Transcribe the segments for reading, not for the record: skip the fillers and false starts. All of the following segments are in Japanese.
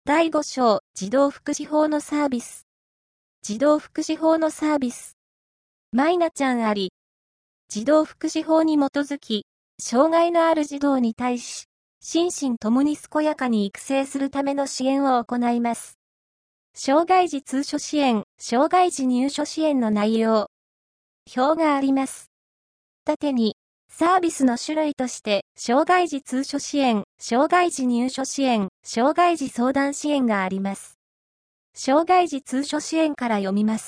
第5章、児童福祉法のサービス。児童福祉法のサービス。マイナちゃんあり。児童福祉法に基づき、障害のある児童に対し、心身ともに健やかに育成するための支援を行います。障害児通所支援、障害児入所支援の内容。表があります。縦に、サービスの種類として、障害児通所支援、障害児入所支援、障害児相談支援があります。障害児通所支援から読みます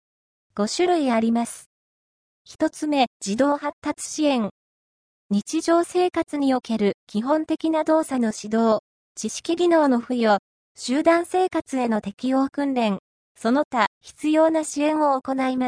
。5種類あります。1つ目、児童発達支援。日常生活における基本的な動作の指導、知識技能の付与、集団生活への適応訓練、その他必要な支援を行います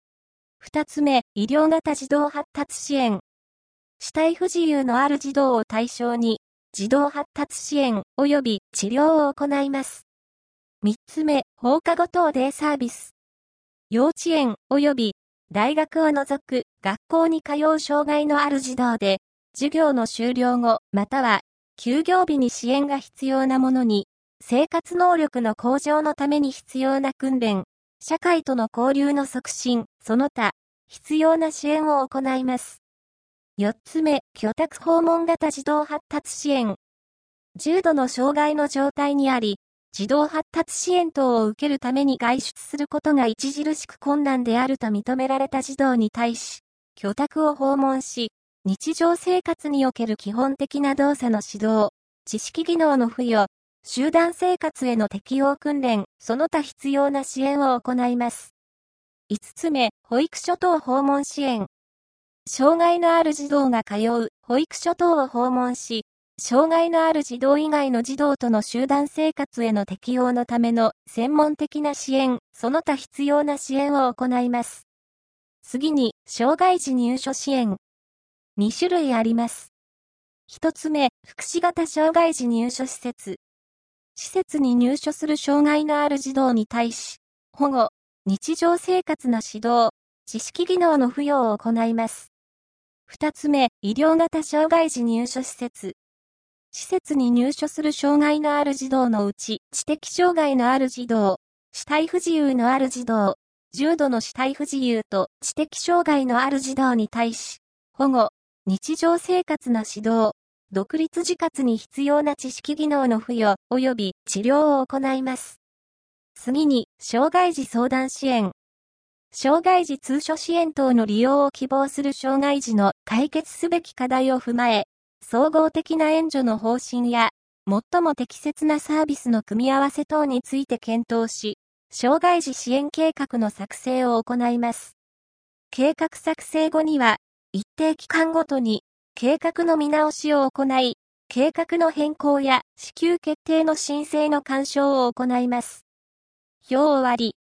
。2つ目、医療型児童発達支援。肢体不自由のある児童を対象に、児童発達支援及び治療を行います。3つ目、放課後等デイサービス。幼稚園及び大学を除く学校に通う障害のある児童で、授業の終了後または休業日に支援が必要なものに、生活能力の向上のために必要な訓練、社会との交流の促進、その他、必要な支援を行います。4つ目、居宅訪問型児童発達支援。重度の障害の状態にあり、児童発達支援等を受けるために外出することが著しく困難であると認められた児童に対し、居宅を訪問し、日常生活における基本的な動作の指導、知識技能の付与、集団生活への適応訓練、その他必要な支援を行います。5つ目、保育所等訪問支援。障害のある児童が通う保育所等を訪問し、障害のある児童以外の児童との集団生活への適応のための専門的な支援、その他必要な支援を行います。次に、障害児入所支援。2種類あります。1つ目、福祉型障害児入所施設。施設に入所する障害のある児童に対し、保護、日常生活の指導、知識技能の付与を行います。2つ目、医療型障害児入所施設。施設に入所する障害のある児童のうち、知的障害のある児童、肢体不自由のある児童、重度の肢体不自由と知的障害のある児童に対し、保護、日常生活の指導、独立自活に必要な知識技能の付与及び治療を行います。次に、障害児相談支援。障害児通所支援等の利用を希望する障害児の解決すべき課題を踏まえ、総合的な援助の方針や、最も適切なサービスの組み合わせ等について検討し、障害児支援計画の作成を行います。計画作成後には、一定期間ごとに、計画の見直しを行い、計画の変更や支給決定の申請の勧奨を行います。表終わり。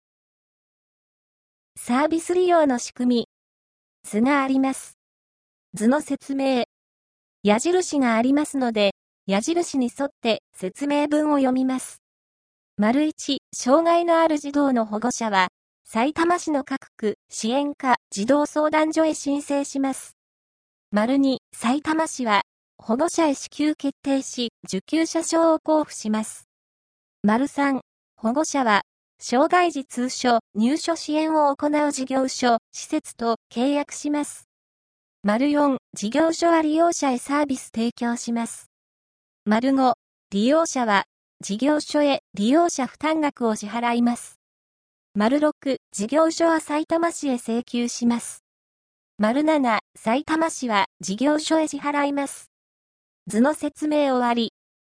サービス利用の仕組み。図があります。図の説明。矢印がありますので、矢印に沿って説明文を読みます。1、障害のある児童の保護者は、さいたま市の各区支援課児童相談所へ申請します。2、さいたま市は、保護者へ支給決定し、受給者証を交付します。3、保護者は、障害児通所入所支援を行う事業所、施設と契約します。4、事業所は利用者へサービス提供します。5、利用者は、事業所へ利用者負担額を支払います。6、事業所はさいたま市へ請求します。7、さいたま市は事業所へ支払います。図の説明終わり。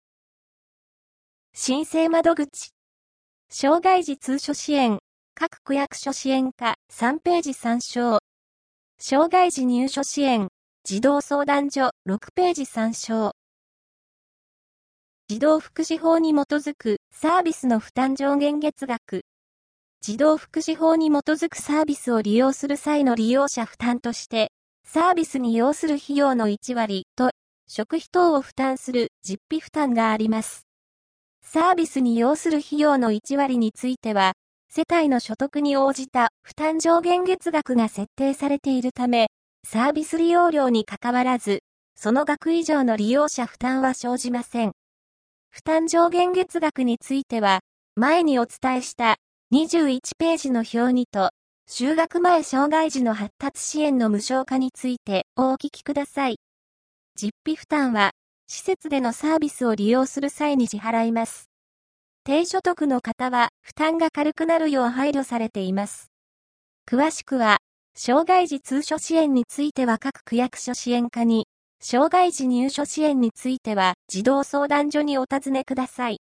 申請窓口。障害児通所支援、各区役所支援課3ページ参照。障害児入所支援、児童相談所6ページ参照。児童福祉法に基づくサービスの負担上限月額。児童福祉法に基づくサービスを利用する際の利用者負担として、サービスに要する費用の1割と、食費等を負担する実費負担があります。サービスに要する費用の1割については、世帯の所得に応じた負担上限月額が設定されているため、サービス利用料にかかわらず、その額以上の利用者負担は生じません。 負担上限月額については、前にお伝えした21ページの表にと、就学前障害児の発達支援の無償化についてお聞きください。実費負担は、施設でのサービスを利用する際に支払います。低所得の方は負担が軽くなるよう配慮されています。詳しくは、障害児通所支援については各区役所支援課に、障害児入所支援については児童相談所にお尋ねください。